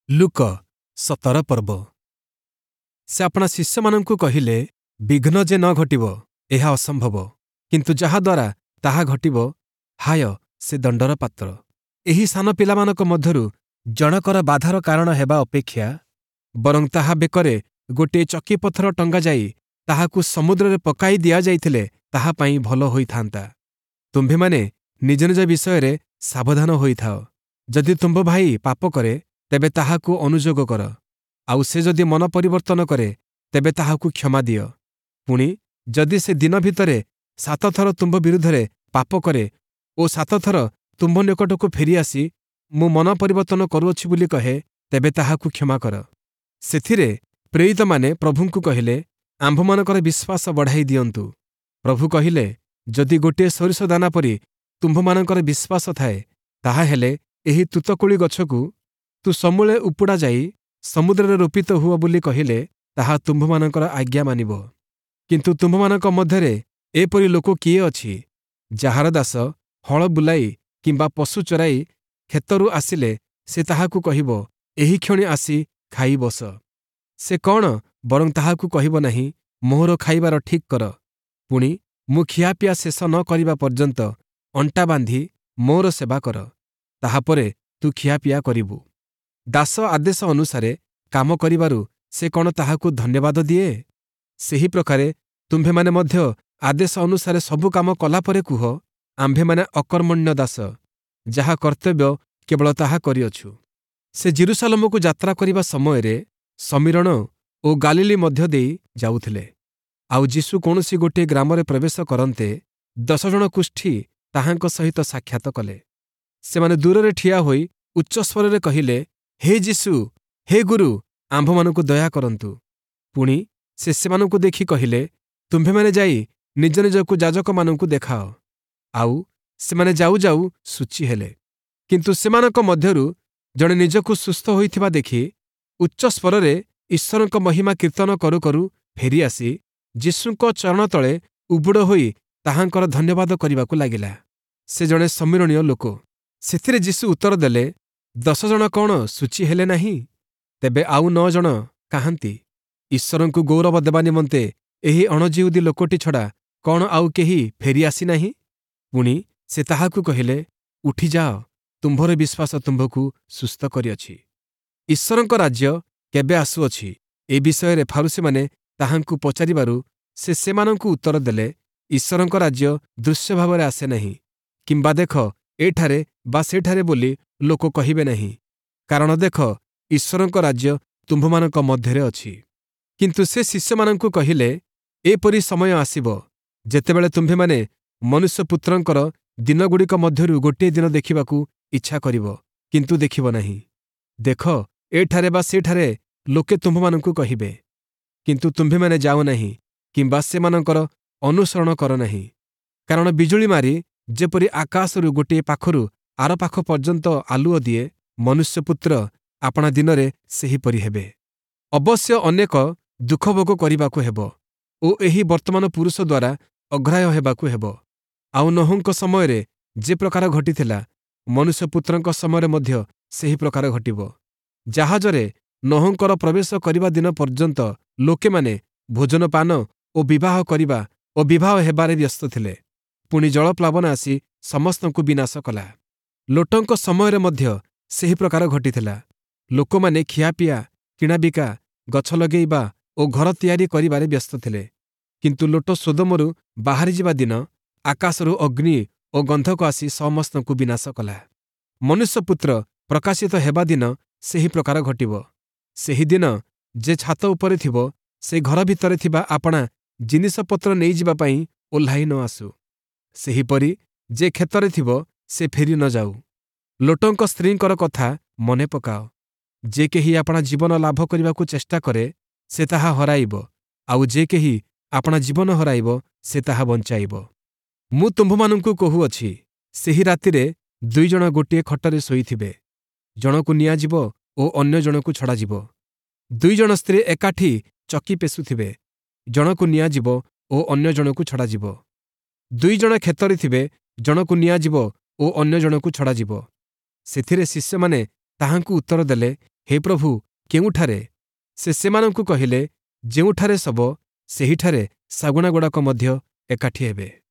ଲୁକ 17 ପର୍ବ। ସେ ଆପଣା ଶିଷ୍ୟମାନଙ୍କୁ କହିଲେ, ବିଘ୍ନ ଯେ ନ ଘଟିବ, ଏହା ଅସମ୍ଭବ, କିନ୍ତୁ ଯାହାଦ୍ୱାରା ତାହା ଘଟିବ, ହାୟ ସେ ଦଣ୍ଡର ପାତ୍ର। ଏହି ସାନ ପିଲାମାନଙ୍କ ମଧ୍ୟରୁ ଜଣକର ବାଧାର କାରଣ ହେବା ଅପେକ୍ଷା ବରଂ ତାହା ବେକରେ ଗୋଟିଏ ଚକିପଥର ଟଙ୍ଗାଯାଇ ତାହାକୁ ସମୁଦ୍ରରେ ପକାଇ ଦିଆଯାଇଥିଲେ ତାହା ପାଇଁ ଭଲ ହୋଇଥାନ୍ତା। ତୁମ୍ଭେମାନେ ନିଜ ନିଜ ବିଷୟରେ ସାବଧାନ ହୋଇଥାଅ। ଯଦି ତୁମ୍ଭ ଭାଇ ପାପ କରେ, ତେବେ ତାହାକୁ ଅନୁଯୋଗ କର, ଆଉ ସେ ଯଦି ମନ ପରିବର୍ତ୍ତନ କରେ, ତେବେ ତାହାକୁ କ୍ଷମା ଦିଅ। ପୁଣି ଯଦି ସେ ଦିନ ଭିତରେ 7 ଥର ତୁମ୍ଭ ବିରୁଦ୍ଧରେ ପାପ କରେ ଓ 7 ଥର ତୁମ୍ଭ ନିକଟକୁ ଫେରିଆସି ମୁଁ ମନ ପରିବର୍ତ୍ତନ କରୁଅଛି ବୋଲି କହେ, ତେବେ ତାହାକୁ କ୍ଷମା କର। ସେଥିରେ ପ୍ରେରିତମାନେ ପ୍ରଭୁଙ୍କୁ କହିଲେ, ଆମ୍ଭମାନଙ୍କର ବିଶ୍ୱାସ ବଢ଼ାଇ ଦିଅନ୍ତୁ। ପ୍ରଭୁ କହିଲେ, ଯଦି ଗୋଟିଏ ସୋରିଷ ଦାନା ପରି ତୁମ୍ଭମାନଙ୍କର ବିଶ୍ୱାସ ଥାଏ, ତାହାହେଲେ ଏହି ତୁତକୋଳି ଗଛକୁ ତୁ ସମୂଳେ ଉପୁଡ଼ା ଯାଇ ସମୁଦ୍ରରେ ରୋପିତ ହୁଅ ବୋଲି କହିଲେ ତାହା ତୁମ୍ଭମାନଙ୍କର ଆଜ୍ଞା ମାନିବ। କିନ୍ତୁ ତୁମ୍ଭମାନଙ୍କ ମଧ୍ୟରେ ଏପରି ଲୋକ କିଏ ଅଛି, ଯାହାର ଦାସ ହଳ ବୁଲାଇ କିମ୍ବା ପଶୁ ଚରାଇ କ୍ଷେତରୁ ଆସିଲେ ସେ ତାହାକୁ କହିବ, ଏହିକ୍ଷଣି ଆସି ଖାଇ ବସ। ସେ କ'ଣ ବରଂ ତାହାକୁ କହିବ ନାହିଁ, ମୋହର ଖାଇବାର ଠିକ୍ କର, ପୁଣି ମୁଁ ଖିଆପିଆ ଶେଷ ନ କରିବା ପର୍ଯ୍ୟନ୍ତ ଅଣ୍ଟା ବାନ୍ଧି ମୋର ସେବା କର, ତାହାପରେ ତୁ ଖିଆପିଆ କରିବୁ। ଦାସ ଆଦେଶ ଅନୁସାରେ କାମ କରିବାରୁ ସେ କ'ଣ ତାହାକୁ ଧନ୍ୟବାଦ ଦିଏ? ସେହି ପ୍ରକାରେ ତୁମ୍ଭେମାନେ ମଧ୍ୟ ଆଦେଶ ଅନୁସାରେ ସବୁ କାମ କଲାପରେ କୁହ, ଆମ୍ଭେମାନେ ଅକର୍ମଣ୍ୟ ଦାସ, ଯାହା କର୍ତ୍ତବ୍ୟ କେବଳ ତାହା କରିଅଛୁ। ସେ ଜେରୁସାଲେମକୁ ଯାତ୍ରା କରିବା ସମୟରେ ସମୀରଣ ଓ ଗାଲିଲି ମଧ୍ୟ ଦେଇ ଯାଉଥିଲେ। ଆଉ ଯୀଶୁ କୌଣସି ଗୋଟିଏ ଗ୍ରାମରେ ପ୍ରବେଶ କରନ୍ତେ 10 ଜଣ କୁଷ୍ଠୀ ତାହାଙ୍କ ସହିତ ସାକ୍ଷାତ କଲେ। ସେମାନେ ଦୂରରେ ଠିଆ ହୋଇ ଉଚ୍ଚସ୍ୱରରେ କହିଲେ, ହେ ଯୀଶୁ, ହେ ଗୁରୁ, ଆମ୍ଭମାନଙ୍କୁ ଦୟା କରନ୍ତୁ। ପୁଣି ସେ ସେମାନଙ୍କୁ ଦେଖି କହିଲେ, ତୁମ୍ଭେମାନେ ଯାଇ ନିଜ ନିଜକୁ ଯାଜକମାନଙ୍କୁ ଦେଖାଅ। ଆଉ ସେମାନେ ଯାଉ ଯାଉ ଶୁଚି ହେଲେ। କିନ୍ତୁ ସେମାନଙ୍କ ମଧ୍ୟରୁ ଜଣେ ନିଜକୁ ସୁସ୍ଥ ହୋଇଥିବା ଦେଖି ଉଚ୍ଚସ୍ୱରରେ ଈଶ୍ୱରଙ୍କ ମହିମା କୀର୍ତ୍ତନ କରୁ କରୁ ଫେରିଆସି ଯୀଶୁଙ୍କ ଚରଣ ତଳେ ଉବୁଡ଼ ହୋଇ ତାହାଙ୍କର ଧନ୍ୟବାଦ କରିବାକୁ ଲାଗିଲା। ସେ ଜଣେ ସମୀରଣୀୟ ଲୋକ। ସେଥିରେ ଯୀଶୁ ଉତ୍ତର ଦେଲେ, 10 ଜଣ କ'ଣ ଶୁଚି ହେଲେ ନାହିଁ? ତେବେ ଆଉ 9 ଜଣ କାହାନ୍ତି? ଈଶ୍ୱରଙ୍କୁ ଗୌରବ ଦେବା ନିମନ୍ତେ ଏହି ଅଣଯିହୁଦୀ ଲୋକଟି ଛଡ଼ା କ'ଣ ଆଉ କେହି ଫେରିଆସି ନାହିଁ? ପୁଣି ସେ ତାହାକୁ କହିଲେ, ଉଠିଯାଅ, ତୁମ୍ଭର ବିଶ୍ୱାସ ତୁମ୍ଭକୁ ସୁସ୍ଥ କରିଅଛି। ଈଶ୍ୱରଙ୍କ ରାଜ୍ୟ କେବେ ଆସୁଅଛି, ଏ ବିଷୟରେ ଫାରୁସୀମାନେ ତାହାଙ୍କୁ ପଚାରିବାରୁ ସେ ସେମାନଙ୍କୁ ଉତ୍ତର ଦେଲେ, ଈଶ୍ୱରଙ୍କ ରାଜ୍ୟ ଦୃଶ୍ୟ ଭାବରେ ଆସେ ନାହିଁ, କିମ୍ବା ଦେଖ ଏଠାରେ ବା ସେଠାରେ ବୋଲି ଲୋକ କହିବେ ନାହିଁ। କାରଣ ଦେଖ, ଈଶ୍ୱରଙ୍କ ରାଜ୍ୟ ତୁମ୍ଭମାନଙ୍କ ମଧ୍ୟରେ ଅଛି। କିନ୍ତୁ ସେ ଶିଷ୍ୟମାନଙ୍କୁ କହିଲେ, ଏପରି ସମୟ ଆସିବ, ଯେତେବେଳେ ତୁମ୍ଭେମାନେ ମନୁଷ୍ୟପୁତ୍ରଙ୍କର ଦିନଗୁଡ଼ିକ ମଧ୍ୟରୁ ଗୋଟିଏ ଦିନ ଦେଖିବାକୁ ଇଚ୍ଛା କରିବ, କିନ୍ତୁ ଦେଖିବ ନାହିଁ। ଦେଖ ଏଠାରେ ବା ସେଠାରେ ଲୋକେ ତୁମ୍ଭମାନଙ୍କୁ କହିବେ, କିନ୍ତୁ ତୁମ୍ଭେମାନେ ଯାଅ ନାହିଁ କିମ୍ବା ସେମାନଙ୍କର ଅନୁସରଣ କର ନାହିଁ। କାରଣ ବିଜୁଳି ମାରି ଯେପରି ଆକାଶରୁ ଗୋଟିଏ ପାଖରୁ ଆର ପାଖ ପର୍ଯ୍ୟନ୍ତ ଆଲୁଅ ଦିଏ, ମନୁଷ୍ୟପୁତ୍ର ଆପଣା ଦିନରେ ସେହିପରି ହେବେ। ଅବଶ୍ୟ ଅନେକ ଦୁଃଖ ଭୋଗ କରିବାକୁ ହେବ ଓ ଏହି ବର୍ତ୍ତମାନ ପୁରୁଷ ଦ୍ୱାରା ଅଗ୍ରାହ୍ୟ ହେବାକୁ ହେବ। ଆଉ ନୋହଙ୍କ ସମୟରେ ଯେ ପ୍ରକାର ଘଟିଥିଲା, ମନୁଷ୍ୟପୁତ୍ରଙ୍କ ସମୟରେ ମଧ୍ୟ ସେହି ପ୍ରକାର ଘଟିବ। ଜାହାଜରେ ନୋହଙ୍କର ପ୍ରବେଶ କରିବା ଦିନ ପର୍ଯ୍ୟନ୍ତ ଲୋକେମାନେ ଭୋଜନପାନ ଓ ବିବାହ କରିବା ଓ ବିବାହ ହେବାରେ ବ୍ୟସ୍ତ ଥିଲେ। ପୁଣି ଜଳପ୍ଲାବନ ଆସି ସମସ୍ତଙ୍କୁ ବିନାଶ କଲା। ଲୋଟଙ୍କ ସମୟରେ ମଧ୍ୟ ସେହି ପ୍ରକାର ଘଟିଥିଲା। ଲୋକମାନେ ଖିଆପିଆ, କିଣାବିକା, ଗଛ ଲଗେଇବା ଓ ଘର ତିଆରି କରିବାରେ ବ୍ୟସ୍ତ ଥିଲେ। କିନ୍ତୁ ଲୋଟ ସୋଦୋମରୁ ବାହାରିଯିବା ଦିନ ଆକାଶରୁ ଅଗ୍ନି ଓ ଗନ୍ଧକ ଆସି ସମସ୍ତଙ୍କୁ ବିନାଶ କଲା। ମନୁଷ୍ୟପୁତ୍ର ପ୍ରକାଶିତ ହେବା ଦିନ ସେହି ପ୍ରକାର ଘଟିବ। ସେହିଦିନ ଯେ ଛାତ ଉପରେ ଥିବ, ସେ ଘର ଭିତରେ ଥିବା ଆପଣା ଜିନିଷପତ୍ର ନେଇଯିବା ପାଇଁ ଓହ୍ଲାଇ ନ ଆସୁ। ସେହିପରି ଯେ କ୍ଷେତରେ ଥିବ, ସେ ଫେରି ନ ଯାଉ। ଲୋଟଙ୍କ ସ୍ତ୍ରୀଙ୍କର କଥା ମନେ ପକାଅ। ଯେ କେହି ଆପଣା ଜୀବନ ଲାଭ କରିବାକୁ ଚେଷ୍ଟା କରେ, ସେ ତାହା ହରାଇବ, ଆଉ ଯେ କେହି ଆପଣା ଜୀବନ ହରାଇବ, ସେ ତାହା ବଞ୍ଚାଇବ। ମୁଁ ତୁମ୍ଭମାନଙ୍କୁ କହୁଅଛି, ସେହି ରାତିରେ 2 ଜଣ ଗୋଟିଏ ଖଟରେ ଶୋଇଥିବେ, ଜଣକୁ ନିଆଯିବ ଓ ଅନ୍ୟ ଜଣକୁ ଛଡ଼ାଯିବ। 2 ଜଣ ସ୍ତ୍ରୀ ଏକାଠି ଚକି ପେଷୁଥିବେ, ଜଣକୁ ନିଆଯିବ ଓ ଅନ୍ୟ ଜଣକୁ ଛଡ଼ାଯିବ। 2 ଜଣ କ୍ଷେତରେ ଥିବେ, ଜଣକୁ ନିଆଯିବ ଓ ଅନ୍ୟ ଜଣକୁ ଛଡ଼ାଯିବ। ସେଥିରେ ଶିଷ୍ୟମାନେ ତାହାଙ୍କୁ ଉତ୍ତର ଦେଲେ, ହେ ପ୍ରଭୁ, କେଉଁଠାରେ? ସେ ସେମାନଙ୍କୁ କହିଲେ, ଯେଉଁଠାରେ ଶବ ସେହିଠାରେ ଶାଗୁଣାଗୁଡ଼ାକ ମଧ୍ୟ ଏକାଠି ହେବେ।